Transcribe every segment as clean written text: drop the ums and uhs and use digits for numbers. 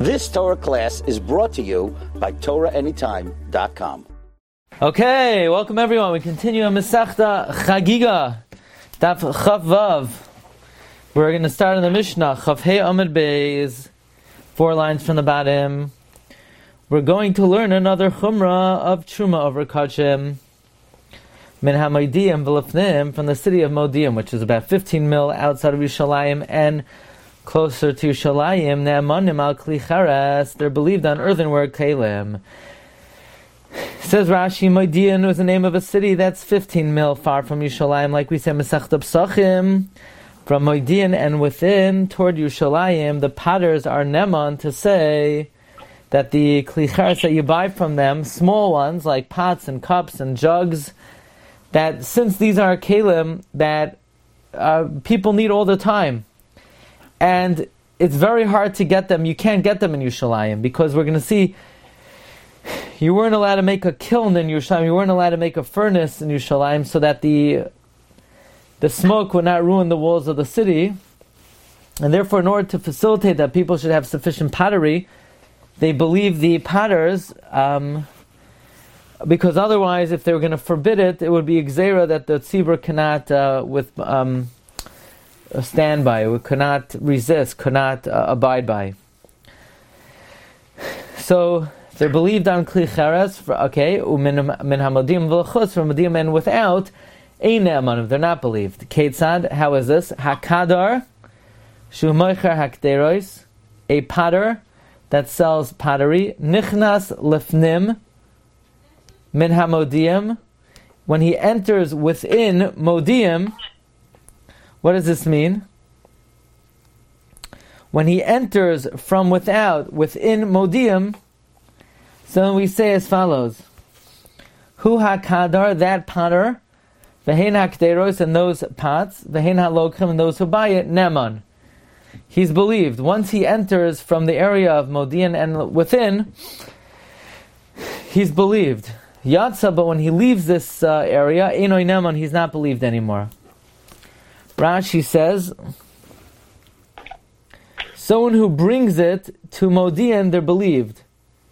This Torah class is brought to you by TorahAnytime.com. Okay, welcome everyone. We continue on Masechta Chagiga, Daf Chav Vav. We're going to start in the Mishnah, Chav Hei Amud Beis, 4 lines from the bottom. We're going to learn another Chumrah of Truma over Kachim. Min HaModiim V'Lefnim, from the city of Modiim, which is about 15 mil outside of Yerushalayim and closer to Yerushalayim. Ne'amanim al Kli Charas, they're believed on earthenware Kalim. Says Rashi, Modiin was the name of a city that's 15 mil far from Yerushalayim, like we said, Masechta Psachim. From Modiin and within toward Yerushalayim, the potters are Neman to say that the Kli Charas that you buy from them, small ones like pots and cups and jugs, that since these are Kalim that people need all the time, and it's very hard to get them, you can't get them in Yerushalayim, because we're going to see you weren't allowed to make a kiln in Yerushalayim, you weren't allowed to make a furnace in Yerushalayim, so that the smoke would not ruin the walls of the city. And therefore, in order to facilitate that people should have sufficient pottery, they believe the potters, because otherwise, if they were going to forbid it, it would be Gzeira that the tzibur cannot stand by, could not resist, could not abide by. So they're believed on Kli Charas, okay, min hamodim v'lachutz, from Modim and without, ein ne'amanim, they're not believed. Ketzad, how is this? Hakadar, shu moicher hakderos, a potter that sells pottery, nichnas lefnim, min hamodiim, when he enters within Modiim. What does this mean? When he enters from without, within Modiim, so we say as follows: Hu hakadar, that potter, v'hein hakderos, and those pots, v'hein halokrim, and those who buy it, neman. He's believed. Once he enters from the area of Modiin and within, he's believed. Yatsa, but when he leaves this area, Einoi Neman, he's not believed anymore. Rashi says, someone who brings it to Modiin, they're believed.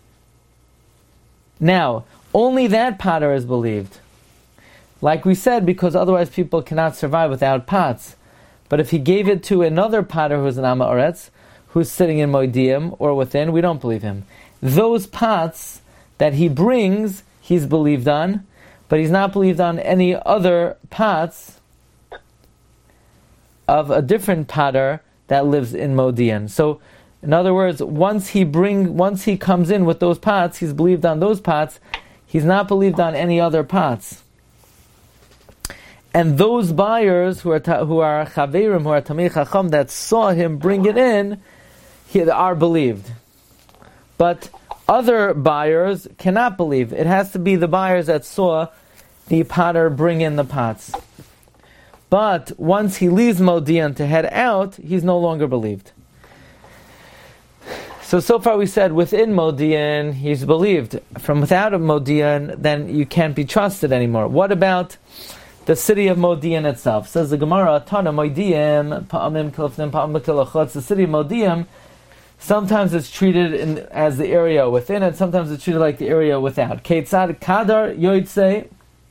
Now, only that potter is believed. Like we said, because otherwise people cannot survive without pots. But if he gave it to another potter who's an Am Ha'aretz, who's sitting in Modiim or within, we don't believe him. Those pots that he brings, he's believed on, but he's not believed on any other pots of a different potter that lives in Modiin. So, in other words, once he comes in with those pots, he's believed on those pots. He's not believed on any other pots. And those buyers who are chaverim, who are tamei chacham, that saw him bring it in, are believed. But other buyers cannot believe. It has to be the buyers that saw the potter bring in the pots. But once he leaves Modiin to head out, he's no longer believed. So far we said within Modiin, he's believed. From without a Modiin, then you can't be trusted anymore. What about the city of Modiin itself? Says the Gemara, Tana Modiim, Pa'amim Kilafnim, Pa'amim Kilachotz, the city of Modiim, sometimes it's treated as the area within, and sometimes it's treated like the area without. Ketzad Kadar Yoitse,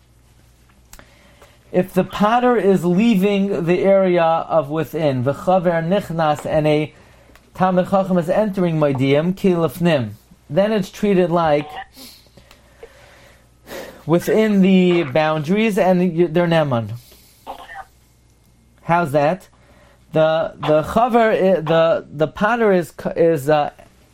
if the potter is leaving the area of within, v'chaver nichnas, and a Talmid Chacham is entering Modiim, ki lefnim, then it's treated like within the boundaries, and they're neman. How's that? The chaver, the potter is the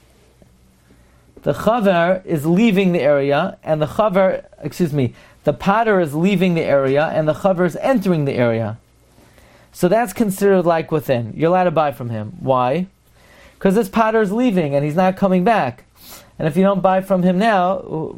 chaver is leaving the area, and the potter is leaving the area, and the chaver is entering the area. So that's considered like within. You're allowed to buy from him. Why? Because this potter is leaving, and he's not coming back. And if you don't buy from him now,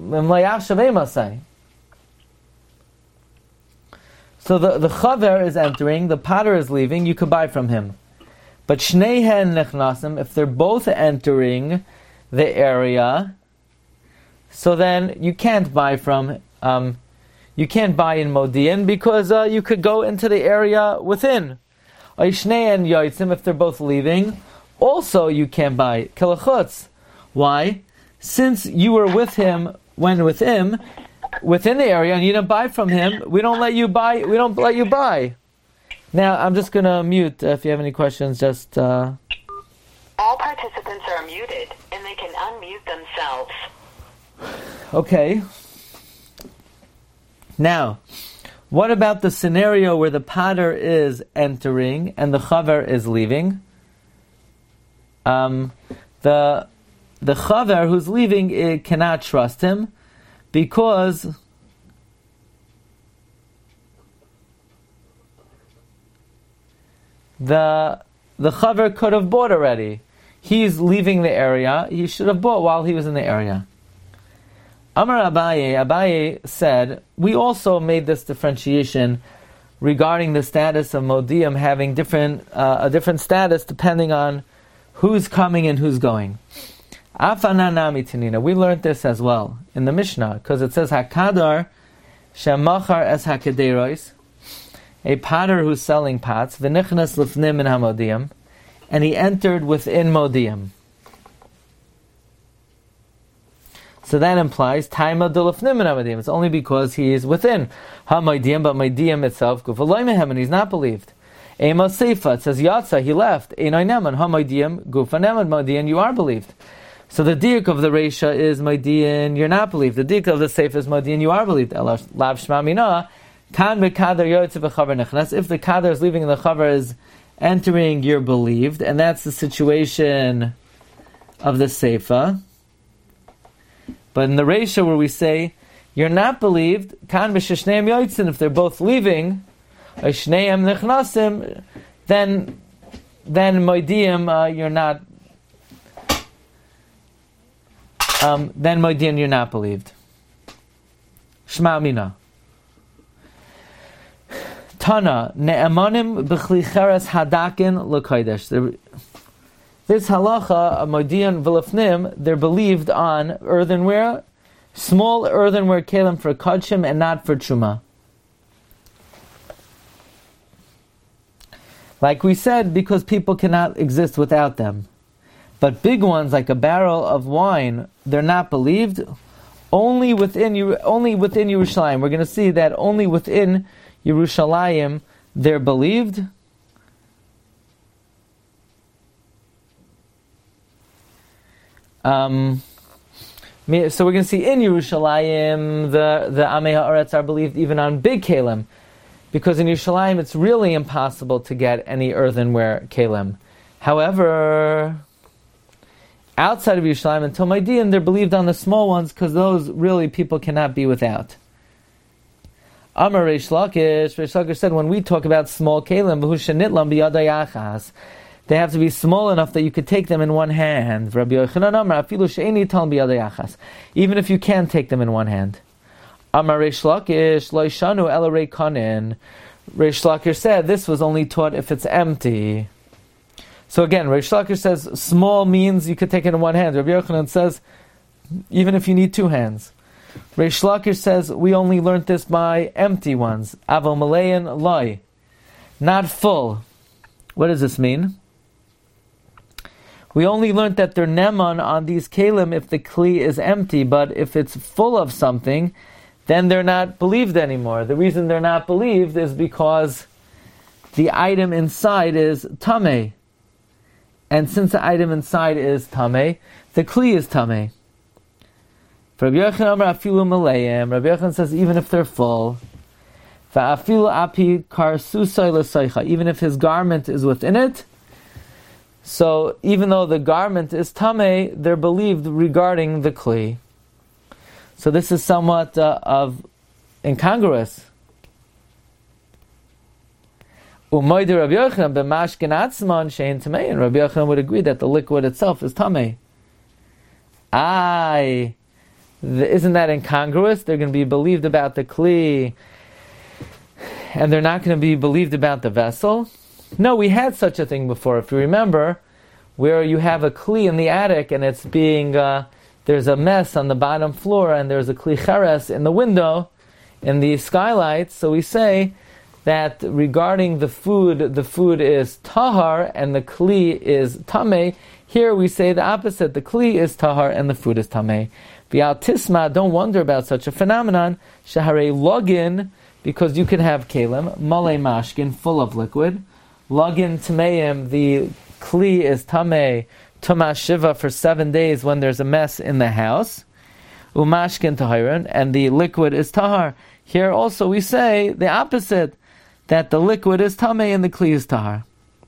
so the chaver is entering, the potter is leaving, you could buy from him. But shneihen nechnasim, if they're both entering the area, so then you can't buy from you can't buy in Modiin because you could go into the area within. Oishnei and Yoitzim, if they're both leaving, also you can't buy. Kelachutz, Why? Since you were with him within the area, and you didn't buy from him, we don't let you buy. We don't let you buy. Now, I'm just going to mute. If you have any questions, just... All participants are muted, and they can unmute themselves. Okay. Now, what about the scenario where the pater is entering and the chaver is leaving? The chaver who's leaving, it cannot trust him because the chaver could have bought already. He's leaving the area. He should have bought while he was in the area. Amar Abaye said, we also made this differentiation regarding the status of Modi'im having a different status depending on who's coming and who's going. Afananami Tanina. We learned this as well in the Mishnah, because it says Hakadar Shemachar es Hakederois, a potter who's selling pots, V'nichnas lifnim in Hamodi'im, and he entered within Modi'im. So that implies Taima Dulafnim in Hamodi'im. It's only because he is within Hamodi'im, but Modi'im itself, Gufaloimehem, and he's not believed. Ema Seifa, it says Yatsa, he left. Einai Neman, Hamodi'im, Gufaneman, Modi'im, you are believed. So the diak of the Reisha is Modi'im, you're not believed. The diak of the Seifa is Modi'im, you are believed. Lav Shma Mina, Kan B'Kader Yotze V'Chaver Nechnas. If the Kader is leaving and the Chaver is entering, you're believed. And that's the situation of the Seifa. But in the Reisha where we say, you're not believed, Kan B'Sheshneim Yotzin, if they're both leaving, Shneim Nechnasim, then Modi'im, you're not, then Modi'im, you're not believed. Shma Mina. Tana, Ne'emanim B'chli Cheres Hadakin L'Kodesh. This halacha, Modi'im V'Lefnim, they're believed on earthenware, small earthenware kelim for Kodshim and not for Truma. Like we said, because people cannot exist without them. But big ones, like a barrel of wine, they're not believed. Only within Yerushalayim. We're going to see that only within Yerushalayim they're believed. So we're going to see in Yerushalayim the Amei Haaretz are believed even on big kelim. Because in Yerushalayim it's really impossible to get any earthenware kelim. However, outside of Yerushalayim until Modi'im, they're believed on the small ones because those really people cannot be without. Amar Reish Lakish said when we talk about small kelim, they have to be small enough that you could take them in one hand. Even if you can take them in one hand. Amar Reish Lakish, Loishanu Elarei Kanin. Reish Lakish said this was only taught if it's empty. So again, Reish Lakish says small means you could take it in one hand. Rabbi Yochanan says even if you need two hands. Reish Lakish says we only learned this by empty ones. Avo Malayan Loi. Not full. What does this mean? We only learned that they're neman on these kelim if the kli is empty, but if it's full of something, then they're not believed anymore. The reason they're not believed is because the item inside is tameh. And since the item inside is tameh, the kli is tameh. For Rabbi Yochanan afilu maleim, Rabbi Yochanan says even if they're full, va'afilu api karsusay l'saycha, even if his garment is within it, so even though the garment is tameh, they're believed regarding the kli. So this is somewhat of incongruous. Umaydi Rabbi Yochanan b'mashkin atzman shein tamei, and Rabbi Yochanan would agree that the liquid itself is tamei. Isn't that incongruous? They're going to be believed about the kli, and they're not going to be believed about the vessel. No, we had such a thing before. If you remember, where you have a kli in the attic and it's being there's a mess on the bottom floor and there's a kli cheres in the window, in the skylights. So we say that regarding the food is tahar and the kli is tameh. Here we say the opposite. The kli is tahar and the food is tameh. V'al tisma, don't wonder about such a phenomenon. Shaharei login, because you can have kalim, malei mashkin, full of liquid. Login tameim, the kli is tameh, tumas shiva for 7 days when there's a mess in the house. Umashkin tahirin, and the liquid is tahar. Here also we say the opposite, that the liquid is tameh and the kli is tahar.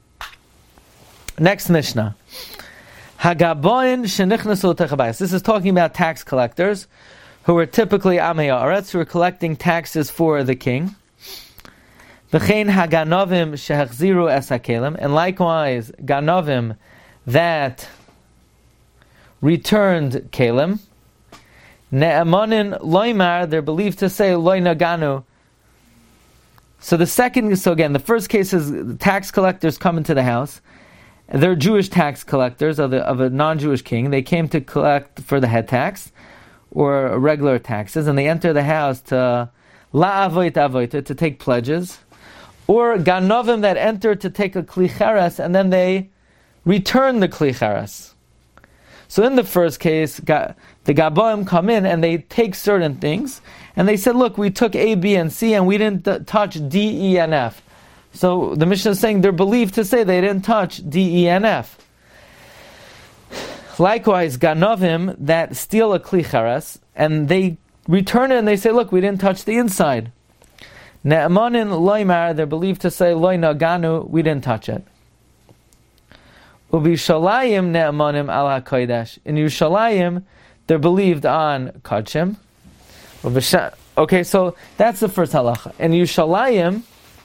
Next Mishnah. Hagaboin shenichnasu techabayis. This is talking about tax collectors who were typically amei haaretz, who were collecting taxes for the king. V'chein haganovim shehachziru es hakelim, and likewise ganovim that returned kelim. Ne'amonin loymar, they're believed to say loy naganu. So again, the first case is the tax collectors come into the house. They're Jewish tax collectors of a non-Jewish king. They came to collect for the head tax or regular taxes, and they enter the house to la'avoit avoita, to take pledges, or ganovim that enter to take a kli cheres, and then they return the kli cheres. So in the first case, the gaboim come in and they take certain things, and they said, look, we took A, B, and C, and we didn't touch D, E, and F. So the Mishnah is saying they're believed to say they didn't touch D, E, and F. Likewise, ganovim that steal a kli cheres, and they return it and they say, look, we didn't touch the inside. Ne'amanin loymar, they're believed to say, loy naganu, we didn't touch it. Ubishalayim ne'amanim al ha-kodesh. In Yerushalayim, they're believed on kodshim. Okay, so that's the first halacha. In Yerushalayim,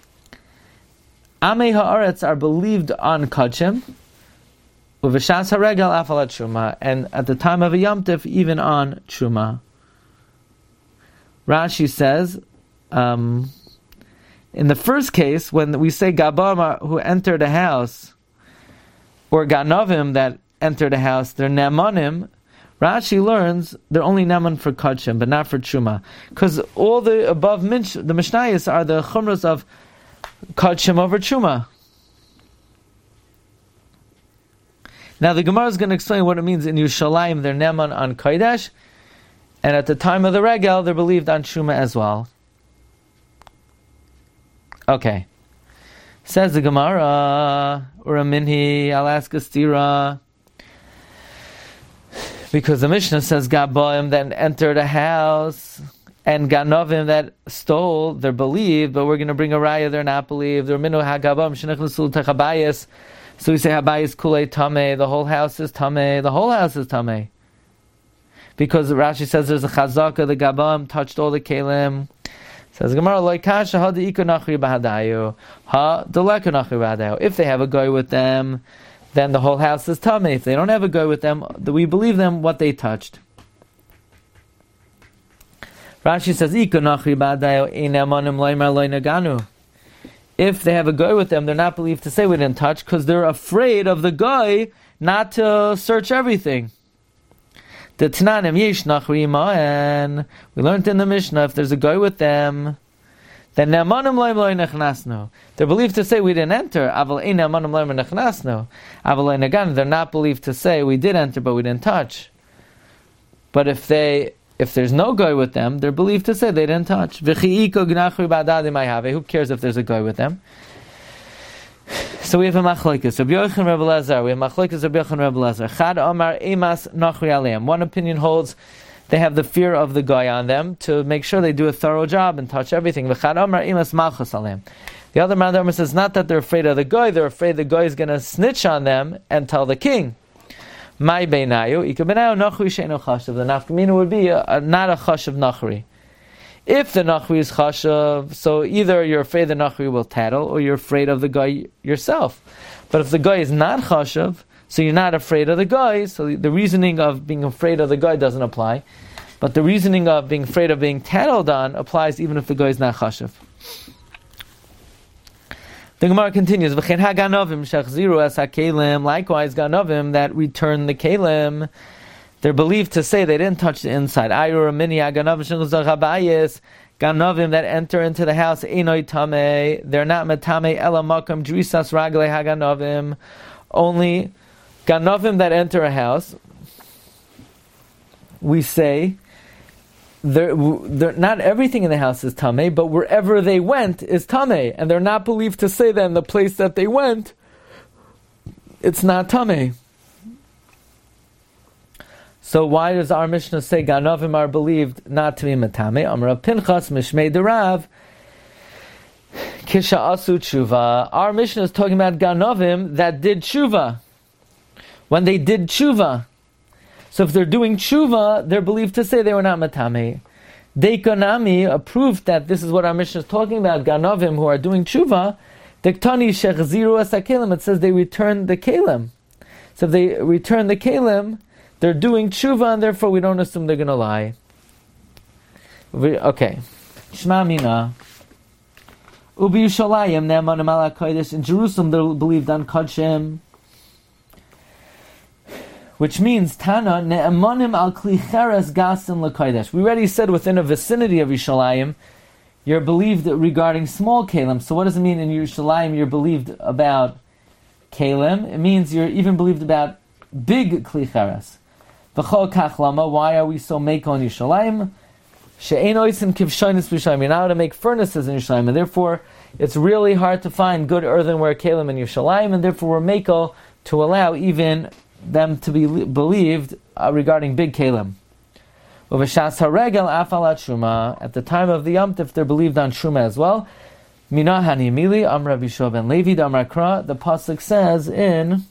amei haaretz are believed on kodshim, uv'shas haregel afalat truma, and at the time of a Yom Tif, even on truma. Rashi says, in the first case, when we say gabam who entered a house, or ganovim that entered a house, they're ne'amanim. Rashi learns they're only ne'aman for kodshim, but not for truma, because all the above the mishnayos are the chumras of kodshim over truma. Now the Gemara is going to explain what it means in Yerushalayim. They're ne'aman on kodesh, and at the time of the regel, they're believed on truma as well. Okay. Says the Gemara, or a minhi, I'll ask a stira. Because the Mishnah says, Gaboim that entered a house, and Ganovim that stole, they're believed, but we're going to bring a raya, they're not believed. Or minu hagabam, shenichnasul techabayis. So we say, habayis kulei tameh, the whole house is tameh, the whole house is tameh. Because Rashi says there's a chazaka, the Gaboim touched all the kelim. Says Gemara, loikasha ha de'iko nachri b'hadayu, ha deleka nachri b'hadayu. If they have a guy with them, then the whole house is tameh. If they don't have a guy with them, we believe them what they touched. Rashi says, "Iko nachri b'hadayu ein amanim loymar loy naganu." If they have a guy with them, they're not believed to say we didn't touch because they're afraid of the guy not to search everything. The Tananim yesh nachri ma'en. We learned in the Mishnah if there's a guy with them, then ne'amanim loym loy nechnasnu. They're believed to say we didn't enter. Aval ein ne'amanim loym nechnasnu. Aval loy nagan. They're not believed to say we did enter, but we didn't touch. But if there's no guy with them, they're believed to say they didn't touch. Who cares if there's a guy with them? So we have a machlokes. Rabbi Yochanan, Rabbi Elazar. We have machlokes. Rabbi Yochanan, Rabbi Elazar. Chad Omar emas nachri aleim. One opinion holds they have the fear of the guy on them to make sure they do a thorough job and touch everything. V'chad Omar emas malchus aleim. The other man says not that they're afraid of the guy; they're afraid the guy is going to snitch on them and tell the king. My beinayu ikabenayu nachri sheino chashav. The nafkamina would be not a chashav nachri. If the nachri is chashav, so either you're afraid the nachri will tattle, or you're afraid of the guy yourself. But if the guy is not chashav, so you're not afraid of the guy, so the reasoning of being afraid of the guy doesn't apply. But the reasoning of being afraid of being tattled on applies even if the guy is not chashav. The Gemara continues, V'chein ha-ganovim shechziru es ha-kelim. Likewise, ganovim that return the kelim, they're believed to say they didn't touch the inside. Ayur mini ha-ganovim shechzar habayis. Ganovim that enter into the house, einoi tameh. They're not metame ela makam drisas raglei ha-ganovim. Only Ganovim that enter a house, we say, not everything in the house is tamei, but wherever they went is tamei, and they're not believed to say that in the place that they went, it's not tamei. So why does our Mishnah say Ganovim are believed not to be matame? Amar Pinchas Mishmei Derav Kisha Asu Tshuva. Our Mishnah is talking about Ganovim that did Tshuva. When they did Tshuva. So if they're doing Tshuva, they're believed to say they were not matame. Deikonami, a proof that this is what our Mishnah is talking about, Ganovim who are doing Tshuva, Dektani Shechziru Asakelim, it says they return the Kalim. So if they return the Kalim, they're doing tshuva, and therefore we don't assume they're going to lie. Okay. Shema Mina. Ubi Yushalayim Ne'emanim ala Kodesh. In Jerusalem, they're believed on Kodshim. Which means, Tana, Ne'emanim al Kli Cheres Gasim LaKodesh. We already said within a vicinity of Yushalayim, you're believed regarding small Kalim. So what does it mean in Yushalayim you're believed about Kalim? It means you're even believed about big Kli Cheres. Why are we so make on Yushalayim? You're not able to make furnaces in Yushalayim, and therefore it's really hard to find good earthenware kalim in Yushalayim, and therefore we're makel to allow even them to be believed regarding big kalim. At the time of the Yom Tov, they're believed on Shuma as well. The pasuk says in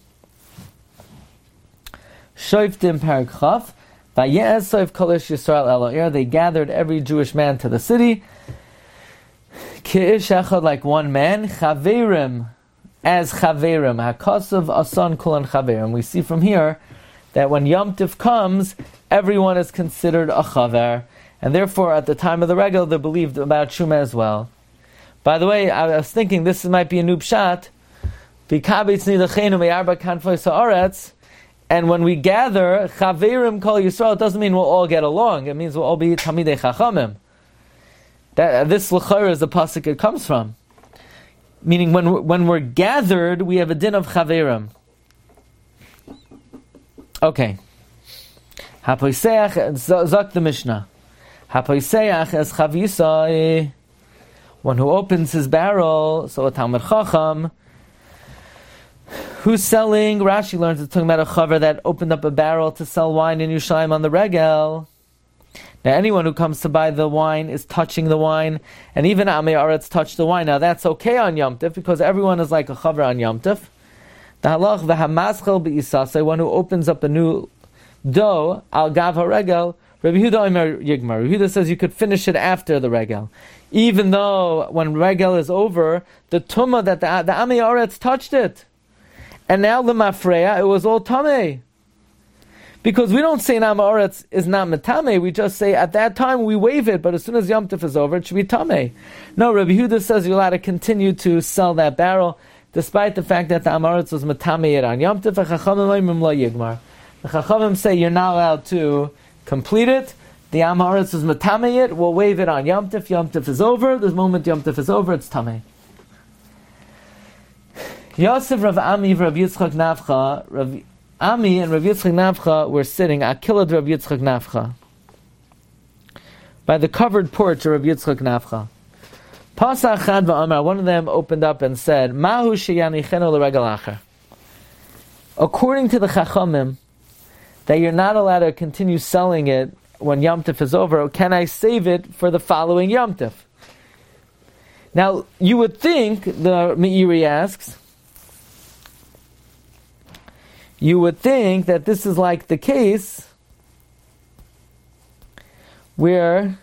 Shoftim Parak Chaf, Vaye'esoif Kolish Yisrael Elo'ir, they gathered every Jewish man to the city, Ki'ish Echad, like one man, Chaverim, as Chaverim, HaKosav Asan Kulan Chaverim. We see from here that when Yom Tov comes, everyone is considered a Chaver, and therefore at the time of the Regel, they're believed about Shuma as well. By the way, I was thinking this might be a new pshat, B'kabitz Nidachenu Me'arba Kanfoi Sa'aretz. And when we gather, Chaverim Kol Yisrael, it doesn't mean we'll all get along. It means we'll all be Tamidei Chachamim. This L'chayr is the pasuk it comes from. Meaning when we're gathered, we have a din of Chaverim. Okay. Hapoiseach, Zak the Mishnah. Hapoiseach as Chavisa, one who opens his barrel, so a Talmud Chacham, who's selling? Rashi learns it's talking about a chaver that opened up a barrel to sell wine in Yerushalayim on the regel. Now anyone who comes to buy the wine is touching the wine, and even Amei Aretz touched the wine. Now that's okay on Yom Tov, because everyone is like a chaver on Yom Tov. The halach v'hamaschel b'isasei, one who opens up a new dough, al gav ha-regel, Rabbi Yehuda Omer Yigmar. Rabbi Yehuda says you could finish it after the regel. Even though when regel is over, the tumah that the Amei Aretz touched it. And now the mafreya, it was all tamei. Because we don't say Am Haaretz is not metame, we just say at that time we waive it, but as soon as Yom Tov is over, it should be tamei. No, Rabbi Yehuda says you're allowed to continue to sell that barrel, despite the fact that the Am Haaretz was metame it on Yom Tov, and Chachamim lo'imim lo yigmar. The Chachamim say you're not allowed to complete it. The Am Haaretz was metame it, we'll waive it on Yom Tov. Yom Tov is over, the moment Yom Tov is over, it's tamei. Yosef, Rav Ami, Rav Yitzchak Nafcha, Rav Ami and Rav Yitzchak Nafcha were sitting, Akilad Rav Yitzchak Nafcha, by the covered porch of Rav Yitzchak Nafcha. Pasach Chad v'Amar, one of them opened up and said, Mahu sheyanichenu l'regel acher. According to the Chachamim, that you're not allowed to continue selling it when Yom Tov is over, can I save it for the following Yom Tov? Now, you would think, the Meiri asks, you would think that this is like the case where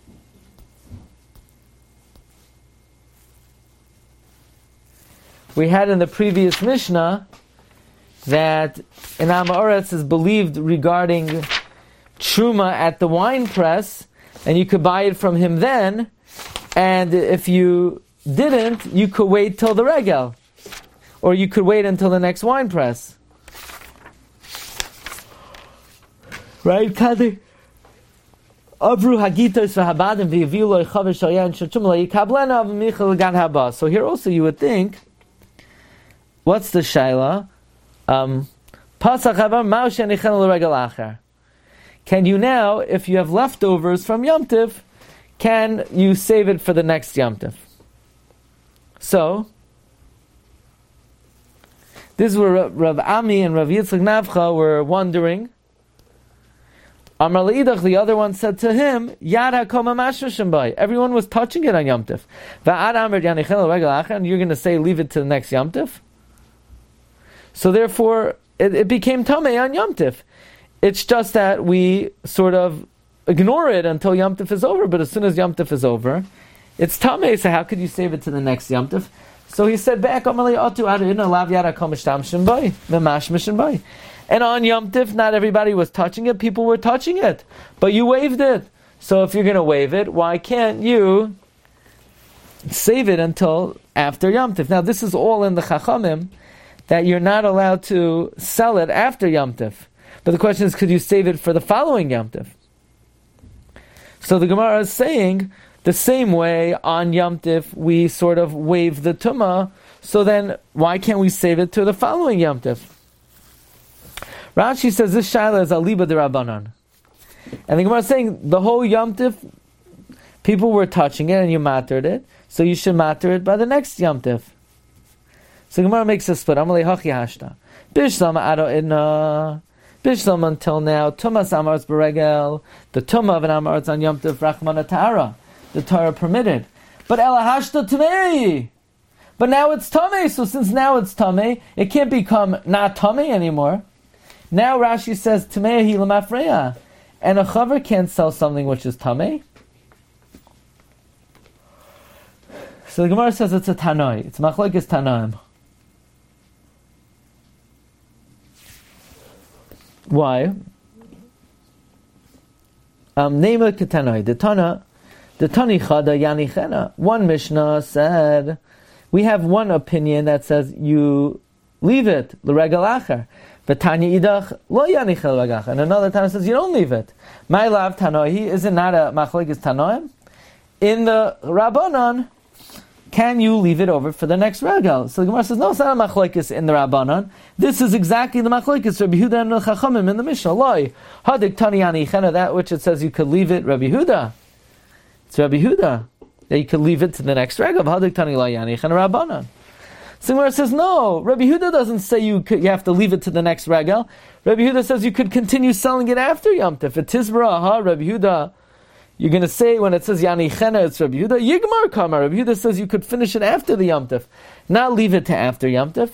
we had in the previous Mishnah that in Am Haaretz is believed regarding Truma at the wine press, and you could buy it from him then, and if you didn't, you could wait till the regel, or you could wait until the next wine press. Right, Kadi? Avru hagitos v'habadim v'yavilu chaver shayan shachum la'yikablena v'michal gan haba. So here also you would think, what's the shaila? Pasach havar ma'u shenichenu l'regel acher. Can you now, if you have leftovers from Yom Tif, can you save it for the next Yom Tif? So, this is where Rav Ami and Rav Yitzchak Navcha were wondering. Amar Leidach, the other one said to him, Yad HaKoma Mashmashim Bai. Everyone was touching it on Yom Tif. Va'ad Amr Yanichel Regel Acher, and you're going to say leave it to the next Yom Tif? So therefore, it became Tameh on Yom Tif. It's just that we sort of ignore it until Yom Tif is over, but as soon as Yom Tif is over, it's Tameh, so how could you save it to the next Yom Tif? So he said back, and on Yom Tif, not everybody was touching it, people were touching it, but you waved it. So if you're going to wave it, why can't you save it until after Yom Tif? Now this is all in the Chachamim, that you're not allowed to sell it after Yom Tif. But the question is, could you save it for the following Yom Tif? So the Gemara is saying, the same way on Yom Tif we sort of waive the Tumah, so then why can't we save it to the following Yom Tif? Rashi says this Shaila is Aliba de Rabbanan. And the Gemara is saying, the whole Yom Tif, people were touching it and you mattered it, so you should matter it by the next Yom Tif. So the Gemara makes a split. Amalei Hachi Hashta. Bishlam Ado Idna. Bishlam until now, Tumas Amarz Beregel, the Tumah of an Amarz on Yom Tov Rachmana Ta'ara, the Torah permitted. But Elahashta Tamei! But now it's Tamei, so since now it's Tamei, it can't become not Tamei anymore. Now Rashi says, Tamei hi l'mafreya, and a chaver can't sell something which is Tamei. So the Gemara says it's a Tanoi, it's Machlokes Tanoim. Why? Nema Ketanoi. The Tani Chada Yani Chena. One Mishnah said, we have one opinion that says you leave it, l'regel acher. V'tanya idach lo Yani Chel regel acher. And another time says you don't leave it. My love Tanoi, is it not a machlokes Tanoim? In the Rabbanon, can you leave it over for the next regel? So the Gemara says, no, it's not a machlokes in the Rabbanon. This is exactly the machlokes Rabbi Yehuda and the Chachamim in the Mishnah. Loi, hadik tani ani chena, that which it says you could leave it, Rabbi Yehuda. It's Rabbi Yehuda that you could leave it to the next regel. Hadik tani lo yani chena Rabbanon. So the Gemara says, no, Rabbi Yehuda doesn't say you have to leave it to the next regel. Rabbi Yehuda says you could continue selling it after Yom Tov. It Tizbara, Rabbi Yehuda. You're going to say when it says Yani Chena, it's Rabbi Yehuda. Yigmar Kamar. Rabbi Yehuda says you could finish it after the Yom Tov, not leave it to after Yom Tov.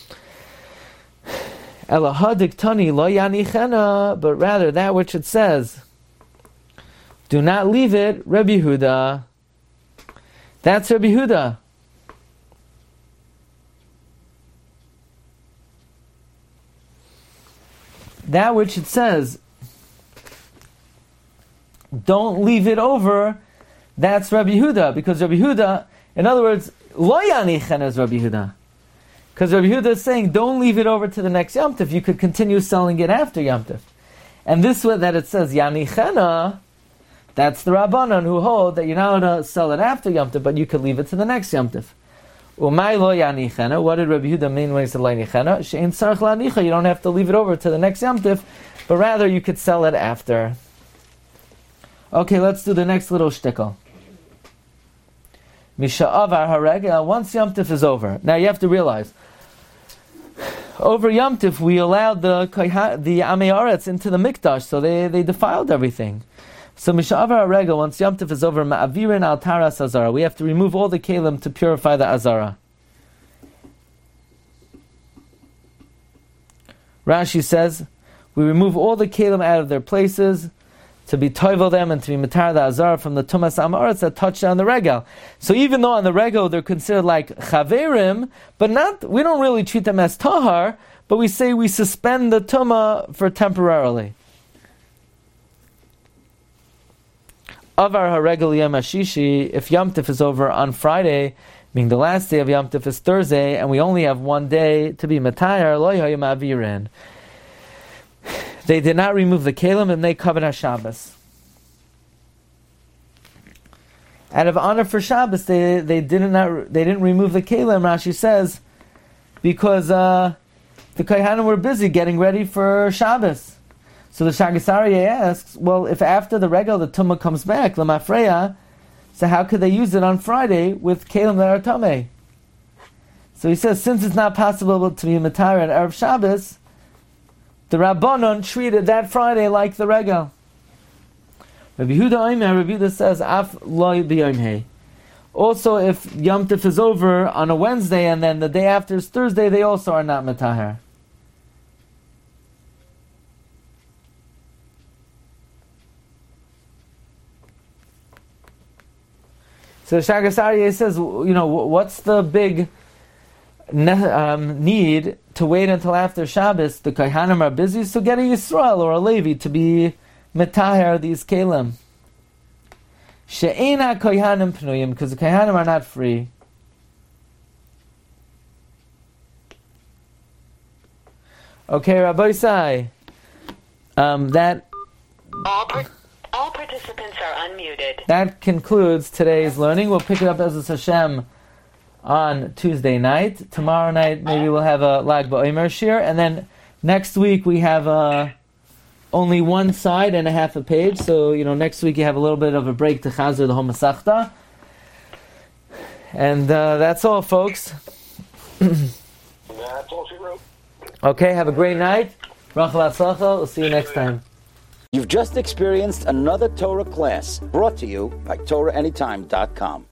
Elahadik Tani lo Yani Chena, but rather that which it says, do not leave it, Rabbi Yehuda. That's Rabbi Yehuda. That which it says, don't leave it over, that's Rabbi Yehuda, because Rabbi Yehuda, in other words, lo yani chena is Rabbi Yehuda. Because Rabbi Yehuda is saying, don't leave it over to the next Yom Tov, you could continue selling it after Yom Tov. And this way that it says yani chena, that's the Rabbanon who hold that you're not allowed to sell it after Yom Tov, but you could leave it to the next Yom Tov. Umay lo yani chena, what did Rabbi Yehuda mean when he said lo yani chena? She'en sarach lanicha, you don't have to leave it over to the next Yom Tov, but rather you could sell it after. Okay, let's do the next little shtickle. Misha'avar haregel, once Yom Tif is over. Now you have to realize, over Yom Tif we allowed the Amei Aretz into the Mikdash, so they defiled everything. So Misha'avar haregel, once Yom Tif is over, ma'avirin al taras azara, we have to remove all the kelim to purify the azara. Rashi says, we remove all the kelim out of their places, to be toivel them and to be matar the azar from the tumas amaretz that touch down the regel. So even though on the regel they're considered like chaverim, but we don't really treat them as tahar, but we say we suspend the tuma for temporarily. Avar haregel yom hashishi, if Yom Tif is over on Friday, meaning the last day of Yom Tif is Thursday, and we only have one day to be matar, lo yom avirin. They did not remove the kelim and they covered HaShabbos. Out of honor for Shabbos, they didn't remove the kelim. Rashi says because the Kohanim were busy getting ready for Shabbos. So the Shagas Aryeh asks, well, if after the regal the Tumah comes back, Lamafreya, so how could they use it on Friday with Kalim that are Tameh? So he says, since it's not possible to be Matar at Erev Shabbos, the Rabbanon treated that Friday like the regal. Rabbi Yehuda says, Af loy b'yom hei. Also, if Yom Tov is over on a Wednesday and then the day after is Thursday, they also are not Matahar. So Shagas Aryeh says, what's the big need to wait until after Shabbos? The Kohanim are busy, so get a Yisrael or a Levi to be Metaher these Kalim. She'ena Kohanim Pnuyim, because the Kohanim are not free. Okay, Rabbi Isai, that All participants are unmuted. That concludes today's learning. We'll pick it up as a Hashem on Tuesday night. Tomorrow night, maybe we'll have a Lag BaOmer shir, and then next week we have only one side and a half a page. So next week you have a little bit of a break to Chazer the whole Masechta, and that's all, folks. That's all she wrote. Okay, have a great night. Rachel Atzlacha. We'll see you next time. You've just experienced another Torah class brought to you by TorahAnytime.com.